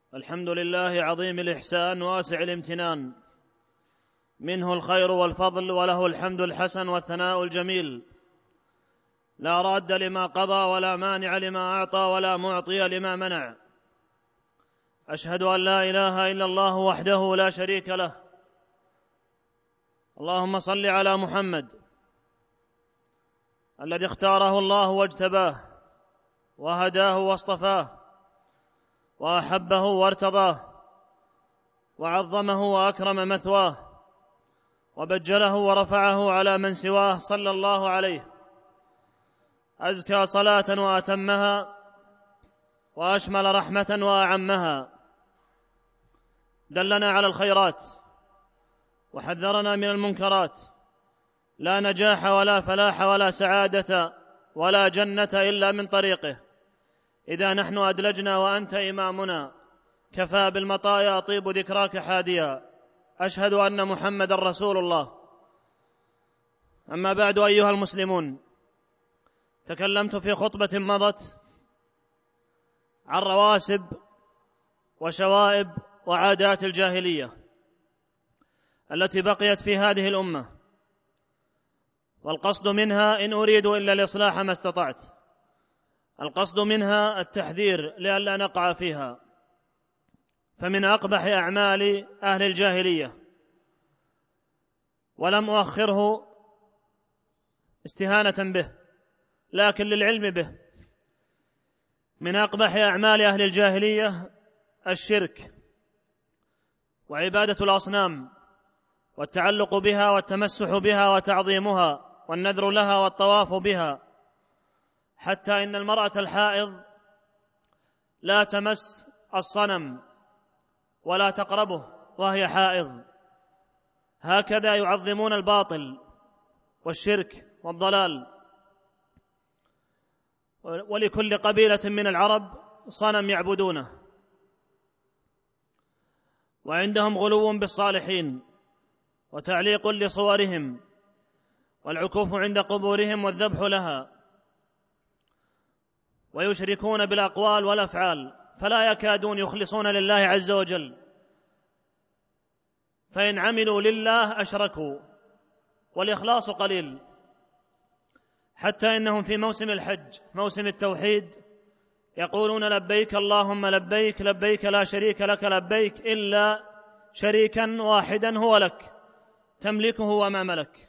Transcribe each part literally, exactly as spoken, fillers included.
الحمد لله عظيم الإحسان واسع الامتنان، منه الخير والفضل وله الحمد الحسن والثناء الجميل، لا راد لما قضى ولا مانع لما أعطى ولا معطي لما منع. أشهد أن لا إله إلا الله وحده لا شريك له. اللهم صل على محمد الذي اختاره الله واجتباه وهداه واصطفاه وأحبه وارتضاه وعظمه وأكرم مثواه وبجله ورفعه على من سواه، صلى الله عليه. أزكى صلاة وأتمها وأشمل رحمة وأعمها، دلنا على الخيرات وحذرنا من المنكرات، لا نجاح ولا فلاح ولا سعادة ولا جنة إلا من طريقه. إذا نحن أدلجنا وأنت إمامنا، كفى بالمطايا أطيب ذكراك حاديا. أشهد أن محمد رسول الله. أما بعد، أيها المسلمون، تكلمت في خطبة مضت عن رواسب وشوائب وعادات الجاهلية التي بقيت في هذه الأمة، والقصد منها إن أريد إلا الإصلاح ما استطعت، القصد منها التحذير لئلا نقع فيها. فمن أقبح أعمال أهل الجاهلية، ولم أؤخره استهانة به لكن للعلم به، من أقبح أعمال أهل الجاهلية الشرك وعبادة الأصنام والتعلق بها والتمسح بها وتعظيمها والنذر لها والطواف بها، حتى إن المرأة الحائض لا تمس الصنم ولا تقربه وهي حائض. هكذا يعظمون الباطل والشرك والضلال. ولكل قبيلة من العرب صنم يعبدونه، وعندهم غلو بالصالحين وتعليق لصورهم والعكوف عند قبورهم والذبح لها، ويشركون بالأقوال والأفعال، فلا يكادون يخلصون لله عز وجل، فإن عملوا لله أشركوا، والإخلاص قليل، حتى إنهم في موسم الحج، موسم التوحيد، يقولون لبيك اللهم لبيك، لبيك لا شريك لك لبيك، إلا شريكا واحدا هو لك تملكه وما ملك.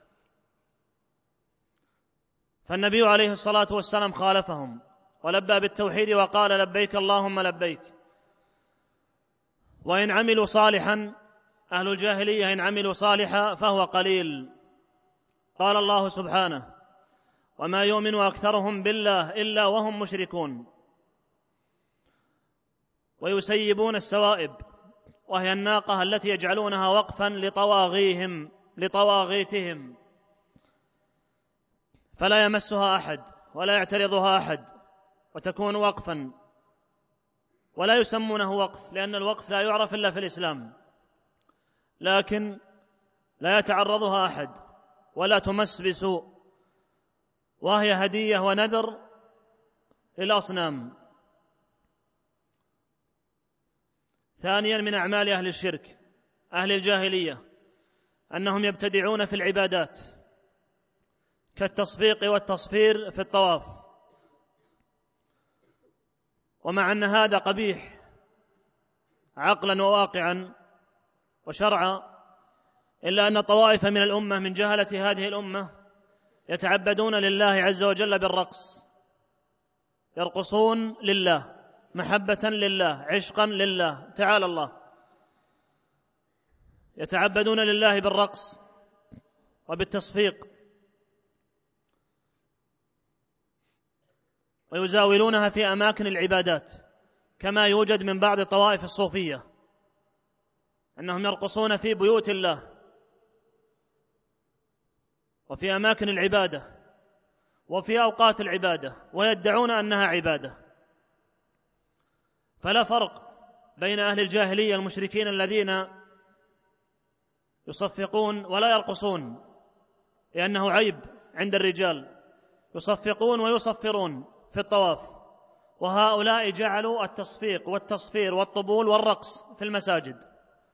فالنبي عليه الصلاة والسلام خالفهم ولبى بالتوحيد وقال لبيك اللهم لبيك. وإن عملوا صالحا، أهل الجاهلية إن عملوا صالحا فهو قليل. قال الله سبحانه: وما يؤمن أكثرهم بالله إلا وهم مشركون. ويسيبون السوائب، وهي الناقة التي يجعلونها وقفا لطواغيهم لطواغيتهم، فلا يمسها أحد ولا يعترضها أحد، وتكون وقفا، ولا يسمونه وقف لأن الوقف لا يعرف إلا في الإسلام، لكن لا يتعرضها أحد ولا تمس بسوء، وهي هدية ونذر للأصنام. ثانيا من أعمال أهل الشرك أهل الجاهلية أنهم يبتدعون في العبادات كالتصفيق والتصفير في الطواف، ومع أن هذا قبيح عقلا وواقعا وشرعا، إلا أن طوائف من الأمة من جهلة هذه الأمة يتعبدون لله عز وجل بالرقص، يرقصون لله محبة لله عشقا لله تعالى الله، يتعبدون لله بالرقص وبالتصفيق، ويزاولونها في أماكن العبادات، كما يوجد من بعض طوائف الصوفية أنهم يرقصون في بيوت الله وفي أماكن العبادة وفي أوقات العبادة، ويدعون أنها عبادة. فلا فرق بين أهل الجاهلية المشركين الذين يصفقون ولا يرقصون لأنه عيب عند الرجال، يصفقون ويصفرون في الطواف، وهؤلاء جعلوا التصفيق والتصفير والطبول والرقص في المساجد.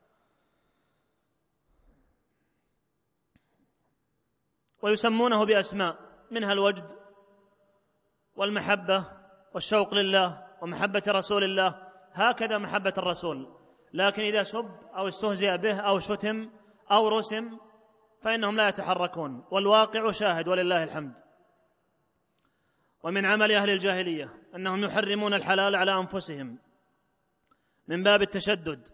ويسمونه بأسماء منها الوجد والمحبة والشوق لله ومحبة رسول الله، هكذا محبة الرسول. لكن إذا سب أو استهزئ به أو شتم أو رسم فإنهم لا يتحركون، والواقع شاهد ولله الحمد. ومن عمل أهل الجاهلية أنهم يحرمون الحلال على أنفسهم من باب التشدد،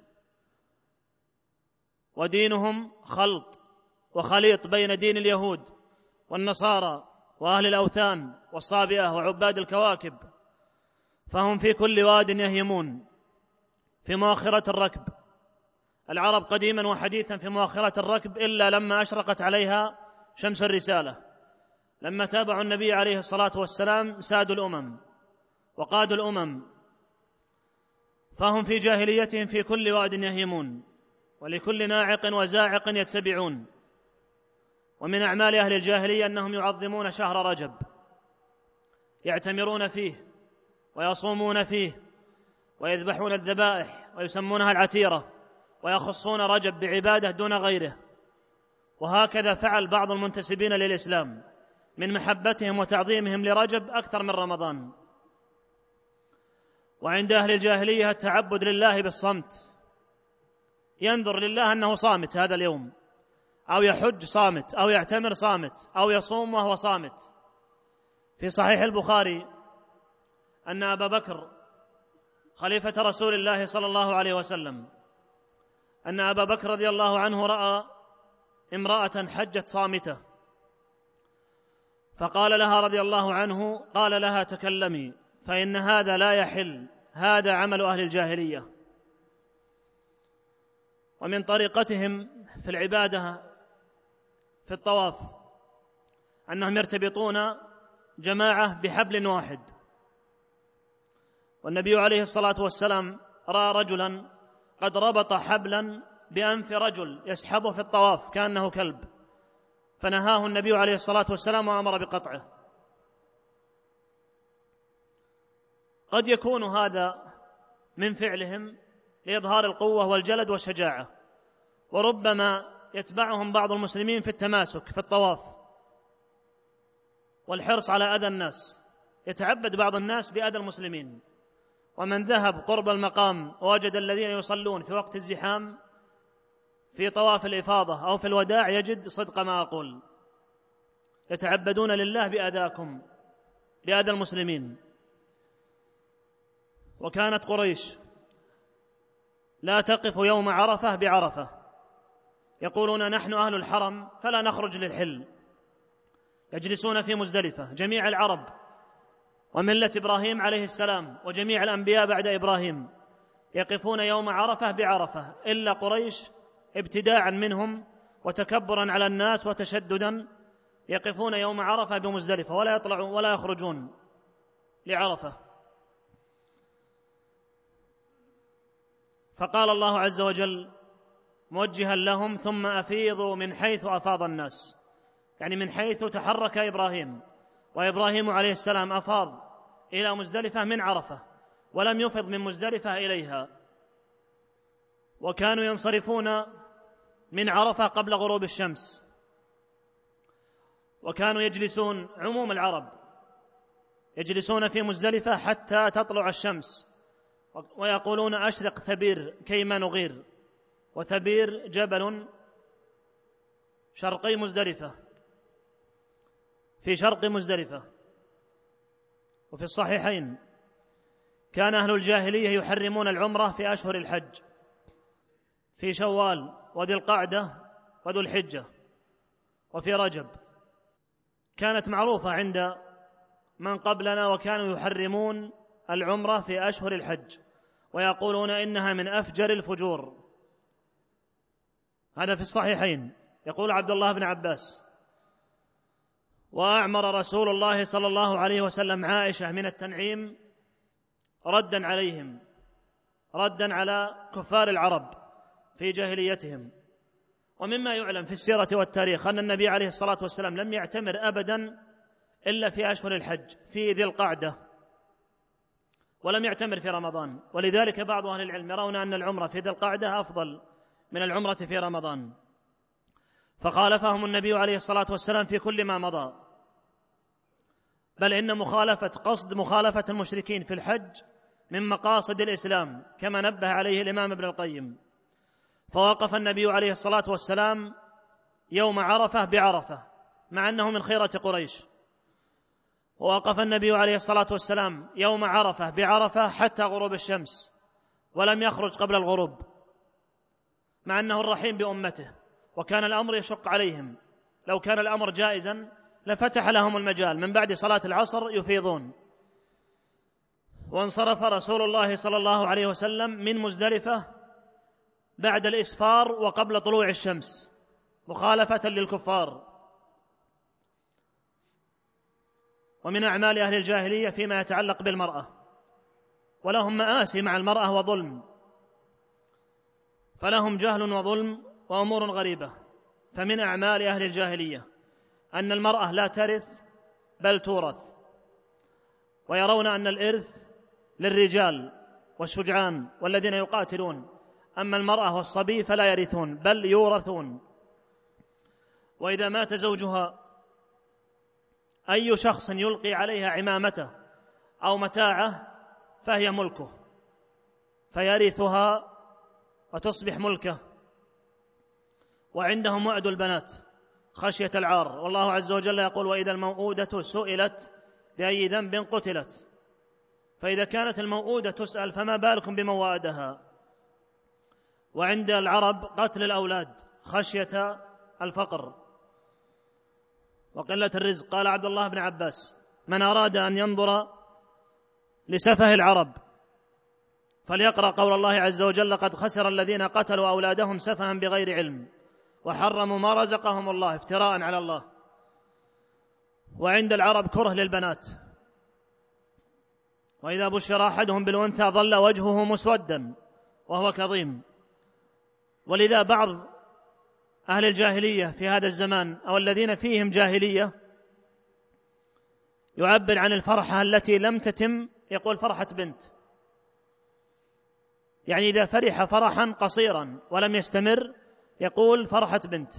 ودينهم خلط وخليط بين دين اليهود والنصارى وأهل الأوثان والصابئة وعباد الكواكب، فهم في كل واد يهيمون في مؤخرة الركب. العرب قديما وحديثا في مؤخرة الركب إلا لما أشرقت عليها شمس الرسالة، لما تابعوا النبي عليه الصلاة والسلام سادوا الأمم وقادوا الأمم، فهم في جاهليتهم في كل واد يهيمون ولكل ناعق وزاعق يتبعون. ومن أعمال أهل الجاهلية أنهم يعظمون شهر رجب، يعتمرون فيه ويصومون فيه ويذبحون الذبائح ويسمونها العتيرة، ويخصون رجب بعبادة دون غيره. وهكذا فعل بعض المنتسبين للإسلام من محبتهم وتعظيمهم لرجب أكثر من رمضان. وعند أهل الجاهلية التعبد لله بالصمت، ينذر لله أنه صامت هذا اليوم، أو يحج صامت، أو يعتمر صامت، أو يصوم وهو صامت. في صحيح البخاري أن أبا بكر خليفة رسول الله صلى الله عليه وسلم أن أبا بكر رضي الله عنه رأى امرأة حجت صامتة، فقال لها رضي الله عنه، قال لها تكلمي فإن هذا لا يحل، هذا عمل أهل الجاهلية. ومن طريقتهم في العبادة في الطواف أنهم يرتبطون جماعة بحبل واحد، والنبي عليه الصلاة والسلام رأى رجلا قد ربط حبلا بأنف رجل يسحبه في الطواف كأنه كلب، فنهاه النبي عليه الصلاة والسلام وأمر بقطعه. قد يكون هذا من فعلهم لإظهار القوة والجلد والشجاعة، وربما يتبعهم بعض المسلمين في التماسك في الطواف والحرص على أذى الناس، يتعبد بعض الناس بأذى المسلمين. ومن ذهب قرب المقام ووجد الذين يصلون في وقت الزحام في طواف الإفاضة أو في الوداع يجد صدق ما أقول، يتعبدون لله بأذاكم، بأذى المسلمين. وكانت قريش لا تقف يوم عرفة بعرفة، يقولون نحن أهل الحرم فلا نخرج للحل، يجلسون في مزدلفة جميع العرب وملة إبراهيم عليه السلام وجميع الأنبياء بعد إبراهيم يقفون يوم عرفة بعرفة، إلا قريش ابتداعا منهم وتكبرا على الناس وتشددا يقفون يوم عرفة بمزدلفة ولا يطلعون ولا يخرجون لعرفة. فقال الله عز وجل موجها لهم ثم أفيضوا من حيث أفاض الناس، يعني من حيث تحرك إبراهيم، وإبراهيم عليه السلام أفاض إلى مزدلفة من عرفة ولم يفض من مزدلفة إليها، وكانوا ينصرفون من عرفة قبل غروب الشمس، وكانوا يجلسون عموم العرب يجلسون في مزدلفة حتى تطلع الشمس، ويقولون أشرق ثبير كيما نغير، وثبير جبل شرقي مزدلفة في شرق مزدلفة. وفي الصحيحين كان أهل الجاهلية يحرمون العمرة في أشهر الحج في شوال وذي القعدة وذو الحجة وفي رجب، كانت معروفة عند من قبلنا، وكانوا يحرمون العمرة في أشهر الحج ويقولون إنها من أفجر الفجور. هذا في الصحيحين. يقول عبد الله بن عباس: وأعمر رسول الله صلى الله عليه وسلم عائشة من التنعيم ردا عليهم، ردا على كفار العرب في جاهليتهم. ومما يعلم في السيرة والتاريخ أن النبي عليه الصلاة والسلام لم يعتمر أبدا إلا في أشهر الحج في ذي القعدة ولم يعتمر في رمضان، ولذلك بعض أهل العلم يرون أن العمرة في ذي القعدة أفضل من العمرة في رمضان، فخالفهم النبي عليه الصلاة والسلام في كل ما مضى، بل إن مخالفة قصد مخالفة المشركين في الحج من مقاصد الإسلام كما نبه عليه الإمام ابن القيم. فوقف النبي عليه الصلاة والسلام يوم عرفة بعرفة مع أنه من خيرة قريش، ووقف النبي عليه الصلاة والسلام يوم عرفة بعرفة حتى غروب الشمس ولم يخرج قبل الغروب، مع أنه الرحيم بأمته وكان الأمر يشق عليهم. لو كان الأمر جائزا لفتح لهم المجال من بعد صلاة العصر يفيضون. وانصرف رسول الله صلى الله عليه وسلم من مزدلفة بعد الإسفار وقبل طلوع الشمس مخالفة للكفار. ومن أعمال أهل الجاهلية فيما يتعلق بالمرأة، ولهم مآسي مع المرأة وظلم، فلهم جهل وظلم وأمور غريبة. فمن أعمال أهل الجاهلية أن المرأة لا ترث بل تورث، ويرون أن الإرث للرجال والشجعان والذين يقاتلون، أما المرأة والصبي فلا يرثون بل يورثون. وإذا مات زوجها أي شخص يلقي عليها عمامته أو متاعه فهي ملكه، فيرثها وتصبح ملكه. وعندهم وعد البنات خشية العار، والله عز وجل يقول: وإذا الموءودة سئلت بأي ذنب قتلت. فإذا كانت الموءودة تسأل فما بالكم بموادها. وعند العرب قتل الأولاد خشية الفقر وقلة الرزق. قال عبد الله بن عباس: من أراد أن ينظر لسفه العرب فليقرأ قول الله عز وجل: قد خسر الذين قتلوا أولادهم سفها بغير علم وحرموا ما رزقهم الله افتراء على الله. وعند العرب كره للبنات، وإذا بشر أحدهم بالأنثى ظل وجهه مسودا وهو كظيم. ولذا بعض أهل الجاهلية في هذا الزمان أو الذين فيهم جاهلية يعبر عن الفرحة التي لم تتم، يقول فرحة بنت، يعني إذا فرح فرحا قصيرا ولم يستمر يقول فرحة بنت.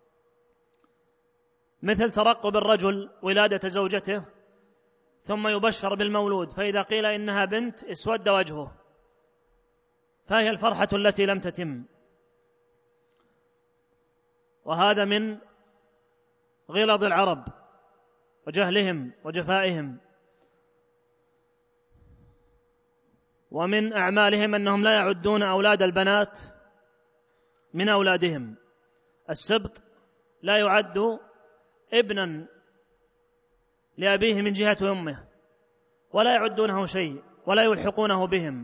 مثل ترقب الرجل ولادة زوجته ثم يبشر بالمولود، فإذا قيل إنها بنت اسود وجهه، فهي الفرحة التي لم تتم. وهذا من غلظ العرب وجهلهم وجفائهم. ومن أعمالهم أنهم لا يعدون أولاد البنات من أولادهم. السبط لا يعد ابنا لأبيه من جهة أمه، ولا يعدونه شيء ولا يلحقونه بهم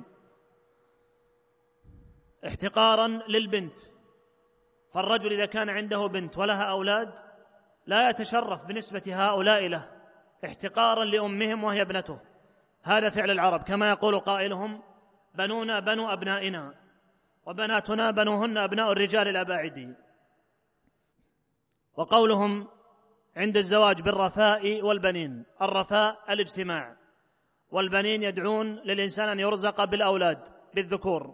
احتقارا للبنت. فالرجل إذا كان عنده بنت ولها أولاد لا يتشرف بنسبة هؤلاء له احتقارا لأمهم وهي ابنته. هذا فعل العرب، كما يقول قائلهم: بنونا بنو أبنائنا وبناتنا بنوهن أبناء الرجال الأباعد. وقولهم عند الزواج بالرفاء والبنين، الرفاء الاجتماع، والبنين يدعون للإنسان أن يرزق بالأولاد بالذكور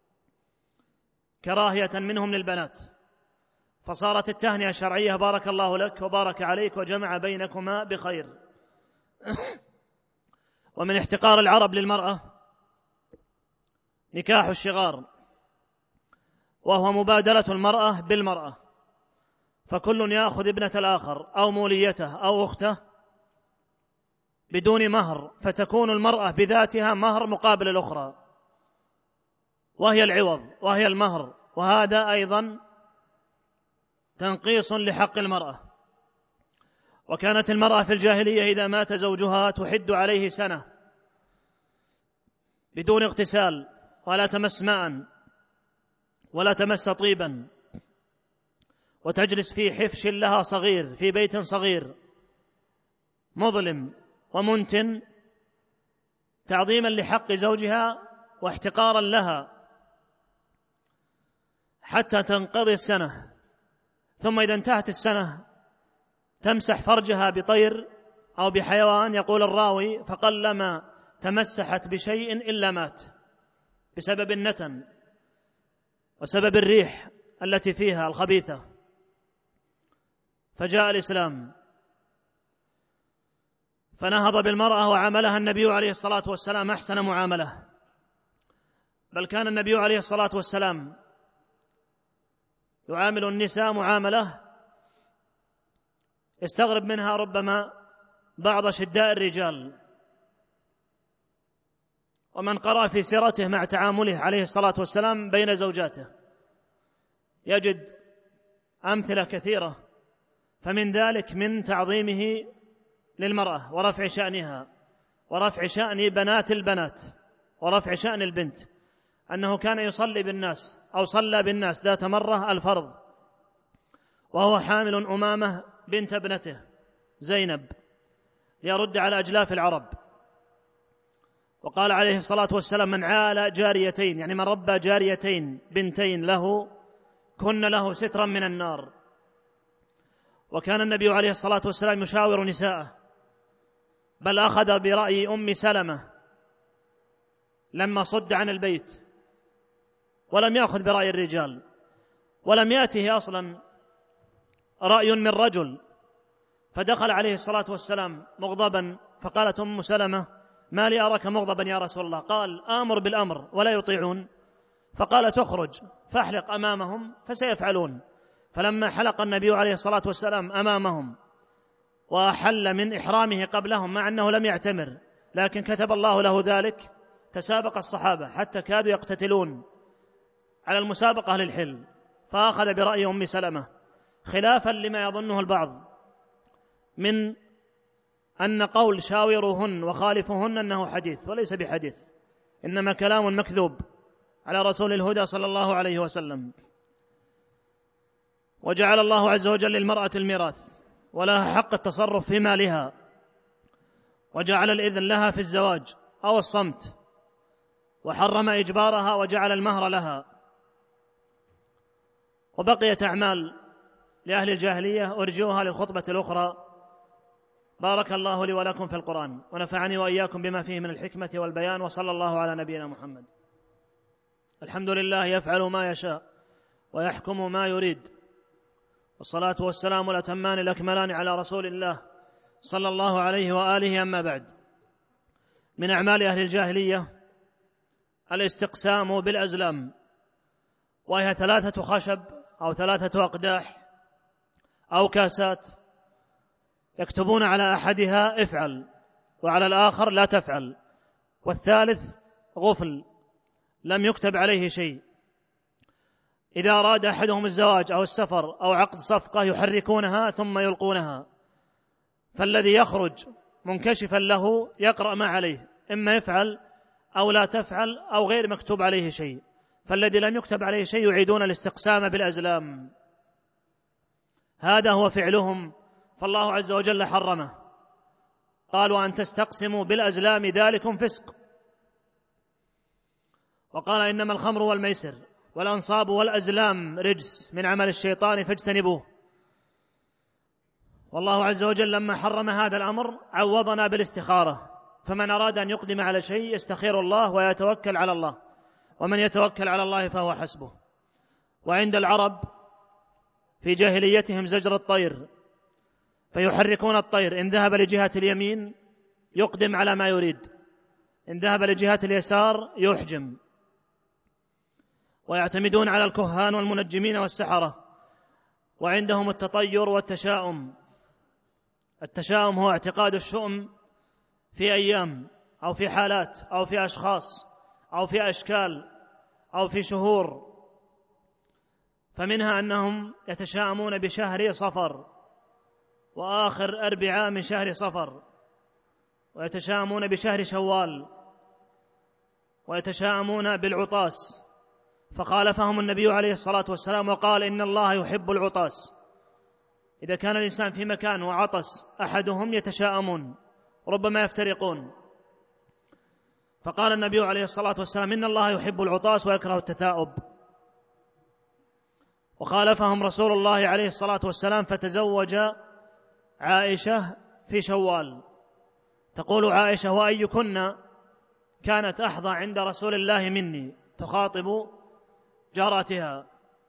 كراهية منهم للبنات. فصارت التهنئة الشرعية: بارك الله لك وبارك عليك وجمع بينكما بخير. ومن احتقار العرب للمرأة نكاح الشغار، وهو مبادرة المرأة بالمرأة، فكل يأخذ ابنة الآخر أو موليته أو أخته بدون مهر، فتكون المرأة بذاتها مهر مقابل الأخرى، وهي العوض وهي المهر. وهذا أيضا تنقيص لحق المرأة. وكانت المرأة في الجاهلية إذا مات زوجها تحد عليه سنة بدون اغتسال، ولا تمس ماء ولا تمس طيبا، وتجلس في حفش لها صغير في بيت صغير مظلم ومنتن، تعظيما لحق زوجها واحتقارا لها حتى تنقضي السنة. ثم إذا انتهت السنة تمسح فرجها بطير أو بحيوان، يقول الراوي: فقلما تمسحت بشيء إلا مات بسبب النتن وسبب الريح التي فيها الخبيثة. فجاء الإسلام فنهض بالمرأة وعاملها النبي عليه الصلاة والسلام أحسن معاملة، بل كان النبي عليه الصلاة والسلام يعامل النساء معاملة يستغرب منها ربما بعض شداء الرجال. ومن قرأ في سيرته مع تعامله عليه الصلاة والسلام بين زوجاته يجد أمثلة كثيرة، فمن ذلك من تعظيمه للمرأة ورفع شأنها ورفع شأن بنات البنات ورفع شأن البنت، أنه كان يصلي بالناس أو صلى بالناس ذات مرة الفرض وهو حامل أمامة بنت ابنته زينب ليرد على أجلاف العرب. وقال عليه الصلاة والسلام: من عال جاريتين، يعني من ربى جاريتين بنتين له كن له سترا من النار. وكان النبي عليه الصلاة والسلام يشاور نساءه، بل أخذ برأي أم سلمة لما صد عن البيت ولم يأخذ برأي الرجال، ولم يأته أصلا رأي من رجل، فدخل عليه الصلاة والسلام مغضبا، فقالت أم سلمة: ما لي أراك مغضبا يا رسول الله؟ قال: آمر بالأمر ولا يطيعون. فقال: تخرج فاحلق أمامهم فسيفعلون. فلما حلق النبي عليه الصلاة والسلام أمامهم وأحل من إحرامه قبلهم مع أنه لم يعتمر، لكن كتب الله له ذلك، تسابق الصحابة حتى كادوا يقتتلون على المسابقة للحل، فأخذ برأي أم سلمة خلافا لما يظنه البعض من أن قول شاوروهن وخالفوهن أنه حديث، وليس بحديث، إنما كلام مكذوب على رسول الهدى صلى الله عليه وسلم. وجعل الله عز وجل للمرأة الميراث ولها حق التصرف في مالها، وجعل الإذن لها في الزواج أو الصمت، وحرم إجبارها وجعل المهر لها. وبقيت أعمال لأهل الجاهلية أرجوها للخطبة الأخرى. بارك الله لي ولكم في القرآن، ونفعني وإياكم بما فيه من الحكمة والبيان، وصلى الله على نبينا محمد. الحمد لله يفعل ما يشاء ويحكم ما يريد، والصلاة والسلام الأتمان الأكملان على رسول الله صلى الله عليه وآله. أما بعد، من أعمال أهل الجاهلية الاستقسام بالأزلام، وهي ثلاثة خشب أو ثلاثة أقداح أو كاسات يكتبون على أحدها افعل وعلى الآخر لا تفعل، والثالث غفل لم يكتب عليه شيء. إذا أراد أحدهم الزواج أو السفر أو عقد صفقة يحركونها ثم يلقونها، فالذي يخرج منكشفا له يقرأ ما عليه، إما يفعل أو لا تفعل أو غير مكتوب عليه شيء. فالذي لم يكتب عليه شيء يعيدون الاستقسام بالأزلام، هذا هو فعلهم، فالله عز وجل حرمه، قال: وأن تستقسموا بالأزلام ذلكم فسق. وقال: إنما الخمر والميسر والأنصاب والأزلام رجس من عمل الشيطان فاجتنبوه. والله عز وجل لما حرم هذا الأمر عوضنا بالاستخارة، فمن أراد أن يقدم على شيء يستخير الله ويتوكل على الله، ومن يتوكل على الله فهو حسبه. وعند العرب في جاهليتهم زجر الطير، فيحركون الطير، إن ذهب لجهة اليمين يقدم على ما يريد، إن ذهب لجهة اليسار يحجم. ويعتمدون على الكهان والمنجمين والسحرة، وعندهم التطير والتشاؤم. التشاؤم هو اعتقاد الشؤم في أيام أو في حالات أو في أشخاص أو في أشكال أو في شهور، فمنها أنهم يتشاءمون بشهر صفر وآخر أربعاء من شهر صفر، ويتشاءمون بشهر شوال، ويتشاءمون بالعطاس، فخالفهم النبي عليه الصلاة والسلام وقال: إن الله يحب العطاس. إذا كان الإنسان في مكان وعطس أحدهم يتشاءمون، ربما يفترقون، فقال النبي عليه الصلاة والسلام: إن الله يحب العطاس ويكره التثاؤب. وخالفهم رسول الله عليه الصلاة والسلام فتزوج عائشة في شوال. تقول عائشة: وأيكن كانت أحظى عند رسول الله مني، تخاطب جاراتها.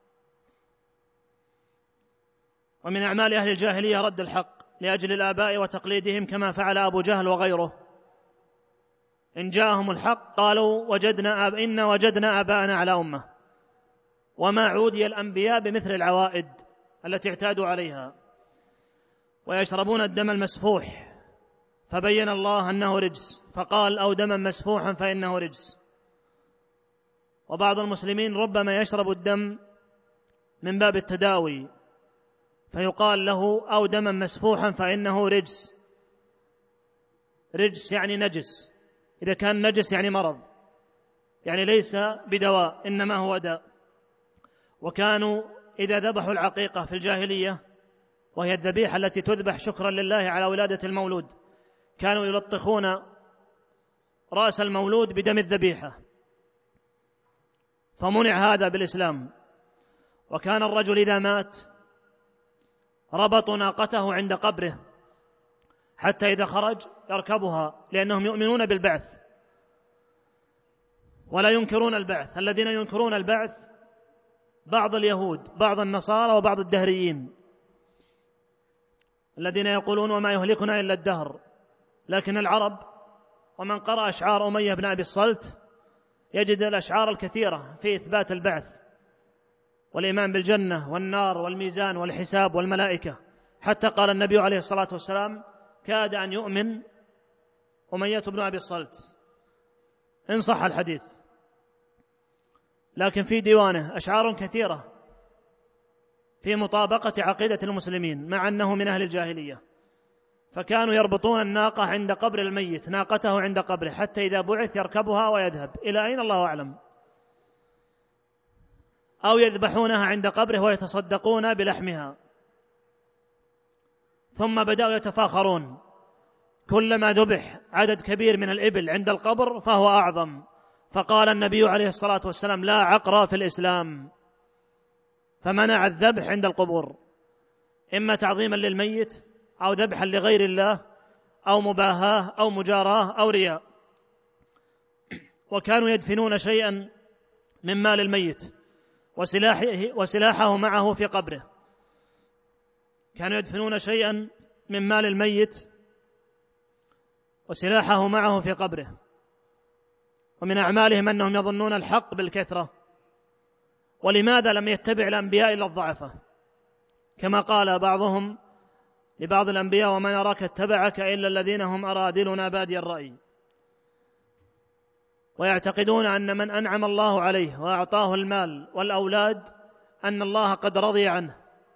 ومن أعمال أهل الجاهلية رد الحق لأجل الآباء وتقليدهم، كما فعل أبو جهل وغيره. إن جاءهم الحق قالوا وجدنا آب إن وجدنا آباءنا على أمة، وما عودي الأنبياء بمثل العوائد التي اعتادوا عليها. ويشربون الدم المسفوح، فبين الله أنه رجس، فقال أو دما مسفوحا فإنه رجس. وبعض المسلمين ربما يشرب الدم من باب التداوي، فيقال له أو دما مسفوحا فإنه رجس. رجس يعني نجس، إذا كان نجس يعني مرض، يعني ليس بدواء إنما هو داء. وكانوا إذا ذبحوا العقيقة في الجاهلية، وهي الذبيحة التي تذبح شكرا لله على ولادة المولود، كانوا يلطخون رأس المولود بدم الذبيحة، فمنع هذا بالإسلام. وكان الرجل إذا مات ربطوا ناقته عند قبره حتى إذا خرج يركبها، لأنهم يؤمنون بالبعث ولا ينكرون البعث. الذين ينكرون البعث بعض اليهود، بعض النصارى، وبعض الدهريين، الذين يقولون وما يهلكنا إلا الدهر. لكن العرب ومن قرأ أشعار أمية بن أبي الصلت يجد الأشعار الكثيرة في إثبات البعث والإيمان بالجنة والنار والميزان والحساب والملائكة، حتى قال النبي عليه الصلاة والسلام كاد أن يؤمن أمية بن أبي الصلت إن صح الحديث. لكن في ديوانه أشعار كثيرة في مطابقة عقيدة المسلمين، مع أنه من أهل الجاهلية. فكانوا يربطون الناقة عند قبر الميت، ناقته عند قبره، حتى إذا بعث يركبها ويذهب إلى أين الله أعلم، أو يذبحونها عند قبره ويتصدقون بلحمها. ثم بدأوا يتفاخرون، كلما ذبح عدد كبير من الإبل عند القبر فهو أعظم. فقال النبي عليه الصلاة والسلام لا عقر في الإسلام، فمنع الذبح عند القبور، إما تعظيما للميت أو ذبحا لغير الله أو مباهاة أو مجاراة أو رياء. وكانوا يدفنون شيئا من مال الميت وسلاحه, وسلاحه معه في قبره. كانوا يدفنون شيئا من مال الميت وسلاحه معه في قبره. ومن أعمالهم أنهم يظنون الحق بالكثرة. ولماذا لم يتبع الأنبياء إلا الضعفة؟ كما قال بعضهم لبعض الأنبياء وما نراك اتبعك إلا الذين هم أرادلنا بادي الرأي. ويعتقدون أن من أنعم الله عليه وأعطاه المال والأولاد أن الله قد رضي عنه،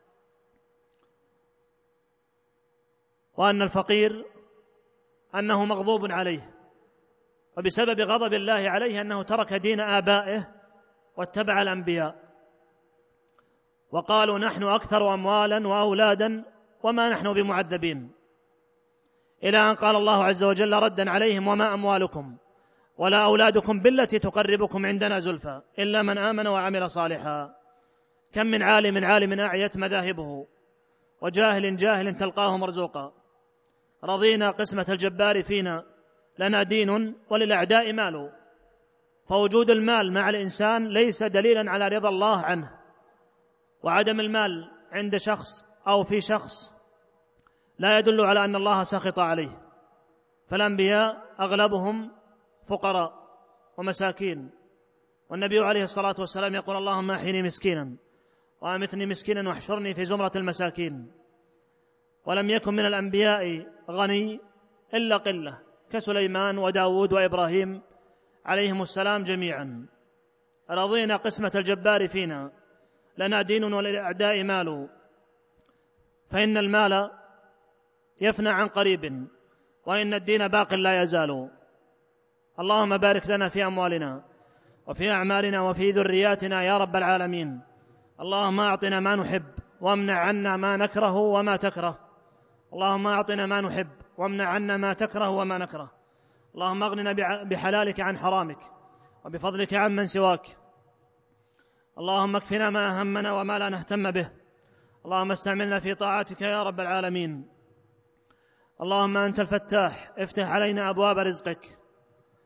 وأن الفقير أنه مغضوب عليه، وبسبب غضب الله عليه أنه ترك دين آبائه واتبع الأنبياء. وقالوا نحن أكثر أموالا وأولادا وما نحن بمعذبين، إلى أن قال الله عز وجل ردا عليهم وما أموالكم ولا أولادكم بالتي تقربكم عندنا زلفى إلا من آمن وعمل صالحا. كم من عالم عالم أعيت مذاهبه، وجاهل جاهل تلقاه مرزوقا. رضينا قسمة الجبار فينا، لنا دين وللأعداء مال. فوجود المال مع الإنسان ليس دليلا على رضا الله عنه، وعدم المال عند شخص أو في شخص لا يدل على أن الله سخط عليه. فالأنبياء أغلبهم فقراء ومساكين، والنبي عليه الصلاة والسلام يقول اللهم أحيني مسكينا وأمتني مسكينا واحشرني في زمرة المساكين. ولم يكن من الأنبياء غني إلا قلة، كسليمان وداود وإبراهيم عليهم السلام جميعا. رضينا قسمة الجبار فينا، لنا دين وللأعداء مال. فإن المال يفنى عن قريب، وإن الدين باق لا يزال. اللهم بارك لنا في أموالنا وفي أعمالنا وفي ذرياتنا يا رب العالمين. اللهم أعطنا ما نحب وامنع عنا ما نكره وما تكره. اللهم أعطنا ما نحب وامنع عنا ما تكره وما نكره. اللهم اغننا بحلالك عن حرامك وبفضلك عن من سواك. اللهم اكفنا ما أهمنا وما لا نهتم به. اللهم استعملنا في طاعتك يا رب العالمين. اللهم أنت الفتاح، افتح علينا أبواب رزقك.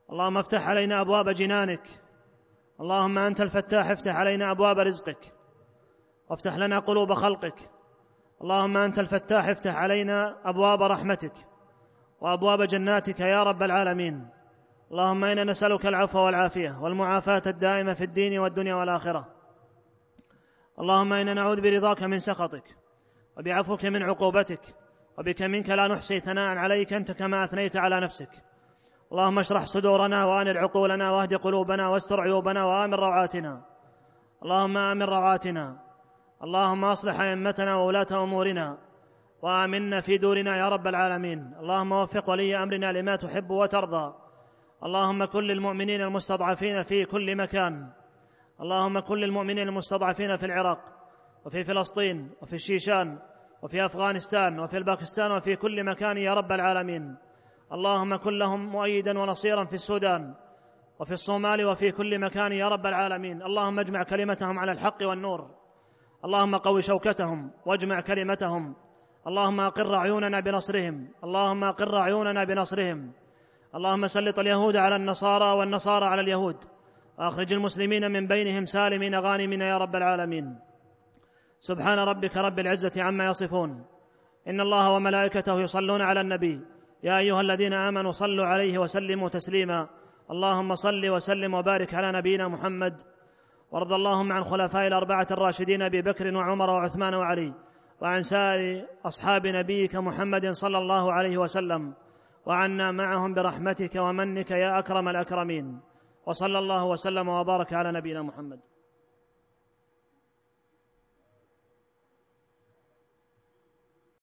اللهم افتح علينا أبواب جنانك. اللهم أنت الفتاح، افتح علينا أبواب رزقك وافتح لنا قلوب خلقك. اللهم أنت الفتاح، افتح علينا أبواب رحمتك وأبواب جناتك يا رب العالمين. اللهم إنا نسألك العفو والعافية والمعافاة الدائمة في الدين والدنيا والآخرة. اللهم إنا نعوذ برضاك من سخطك وبعفوك من عقوبتك، وبك منك لا نحصي ثناء عليك أنت كما أثنيت على نفسك. اللهم اشرح صدورنا وأنر عقولنا واهد قلوبنا واستر عيوبنا وآمن روعاتنا. اللهم آمن روعاتنا. اللهم أصلح أئمتنا وولاة أمورنا وآمنا في دورنا يا رب العالمين. اللهم وفق ولي أمرنا لما تحب وترضى. اللهم كن للمؤمنين المستضعفين في كل مكان. اللهم كن للمؤمنين المستضعفين في العراق وفي فلسطين وفي الشيشان وفي أفغانستان وفي الباكستان وفي كل مكان يا رب العالمين. اللهم كن لهم مؤيدا ونصيرا في السودان وفي الصومال وفي كل مكان يا رب العالمين. اللهم اجمع كلمتهم على الحق والنور. اللهم قو شوكتهم واجمع كلمتهم. اللهم أقر عيوننا بنصرهم. اللهم أقر عيوننا بنصرهم. اللهم سلط اليهود على النصارى والنصارى على اليهود، وأخرج المسلمين من بينهم سالمين غانمين يا رب العالمين. سبحان ربك رب العزة عما يصفون، إن الله وملائكته يصلون على النبي، يا أيها الذين آمنوا صلوا عليه وسلموا تسليما. اللهم صل وسلم وبارك على نبينا محمد، وارض اللهم عن خلفاء الأربعة الراشدين أبي بكر وعمر وعثمان وعلي، وعن سائر أصحاب نبيك محمد صلى الله عليه وسلم، وعنا معهم برحمتك ومنك يا أكرم الأكرمين. وصلى الله وسلم وبارك على نبينا محمد.